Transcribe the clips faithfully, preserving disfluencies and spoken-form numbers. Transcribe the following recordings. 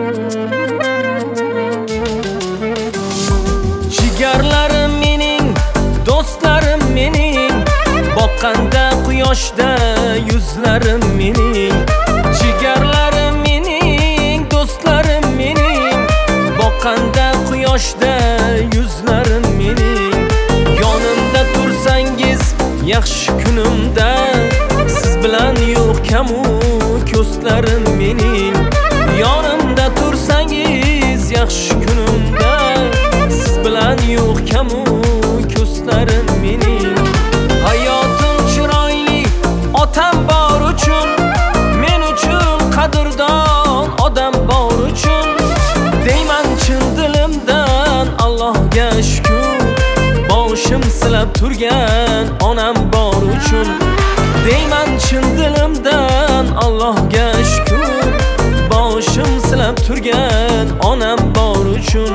Jigarlarim mening, do'stlarim mening, boqqanda quyoshda yuzlarim mening. Jigarlarim mening, do'stlarim mening, boqqanda quyoshda yuzlarim mening. Yonimda tursangiz yaxshi kunimda, siz bilan yo'q kamu ko'zlarim mening. Yonimda tursangiz yaxshi kunimda, siz bilan yo'q kamu ko'zlarim mening. Hayotim chiroyli otam bor uchun, men uchun qadrdon odam bor uchun, deyman chin dilimdan Allohga shukr. Boshim silab turgan onam bor uchun, deyman chin dilimdan Allohga shukr. Boshim silab turgan onam bor uchun.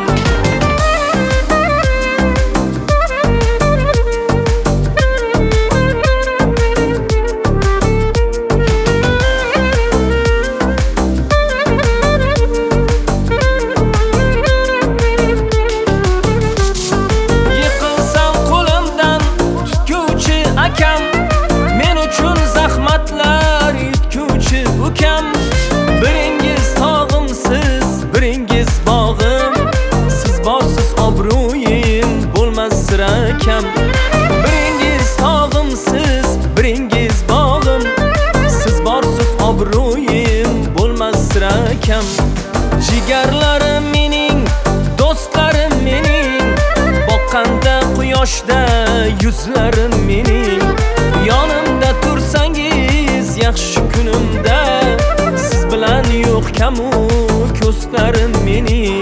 Yiqilsam qo'limdan tutguvchi akam, men uchun zahmatlar yutguvchi ukam. Biringiz tog'imsiz, biringiz bog'im, siz borsiz obro'yim bo'lmas sira kam. Biringiz tog'imsiz, biringiz bog'im, siz borsiz obro'yim bo'lmas sira kam. Jigarlarim mening, do'stlarim mening, boqqanda quyoshda yuzlarim mening. Yonimda tursangiz yaxshi kunimda, siz bilan yo'q kamu ko'zlarim mening.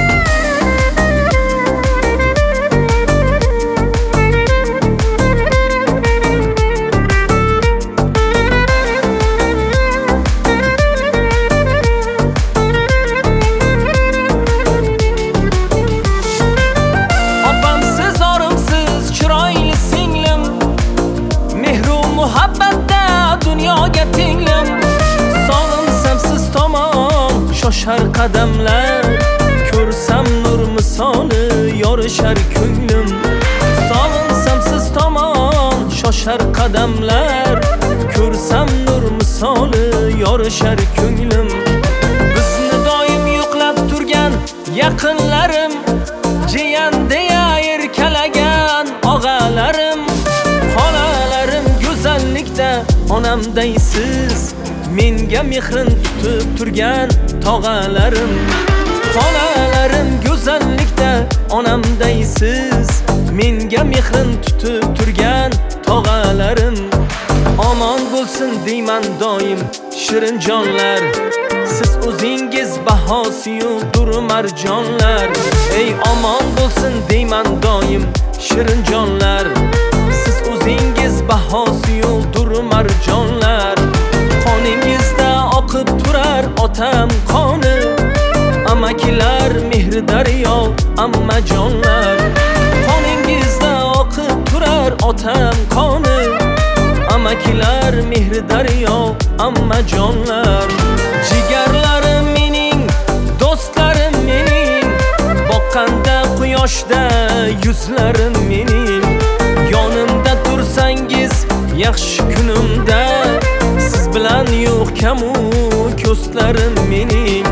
Opamsiz, orimsiz, chiroyli singlim, mehru muhabbatda dunyoga tenglim. Sog'insam siz tomon shoshar qadamlar, ko'rsam nur misoli yorishar ko'nglim. Sog'insam siz tomon shoshar qadamlar, ko'rsam nur misoli yorishar ko'nglim. Bizni doim yo'qlab turgan yaqinlarim, jiyan deya erkalagan og'alarim, xolalarim go'zallikda onamdaysiz, menga mehrin tutib turgan tog'alarim. Xolalarim go'zallikda onamdaysiz, menga mehrin tutib turgan tog'alarim. Omon bo'lsin deyman doim shirin jonlar, siz o'zingiz bahosi yo'qdur marjonlar. Ey omon bo'lsin deyman doim shirin jonlar, siz o'zingiz bahosi yo'qdur marjonlar. Qoningizda oqib turar otam qoni, amakilar mehri daryo ammajonlar. Qoningizda oqib turar otam qoni, amakilar mehri daryo ammajonlar. Jigarlarim mening, do'stlarim mening, boqqanda quyoshda yuzlarim mening. Yonimda tursangiz yaxshi kunimda, siz bilan yo'q kamu ko'zlarim mening.